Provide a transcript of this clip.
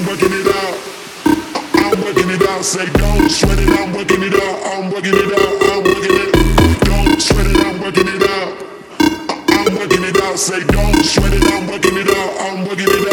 working it out. I'm working it out. Say don't sweat it, I'm working it out. I'm working it out. I'm working it. Don't sweat it, I'm working it out. I'm working it out. Say don't sweat it, I'm working it out. I'm working it out.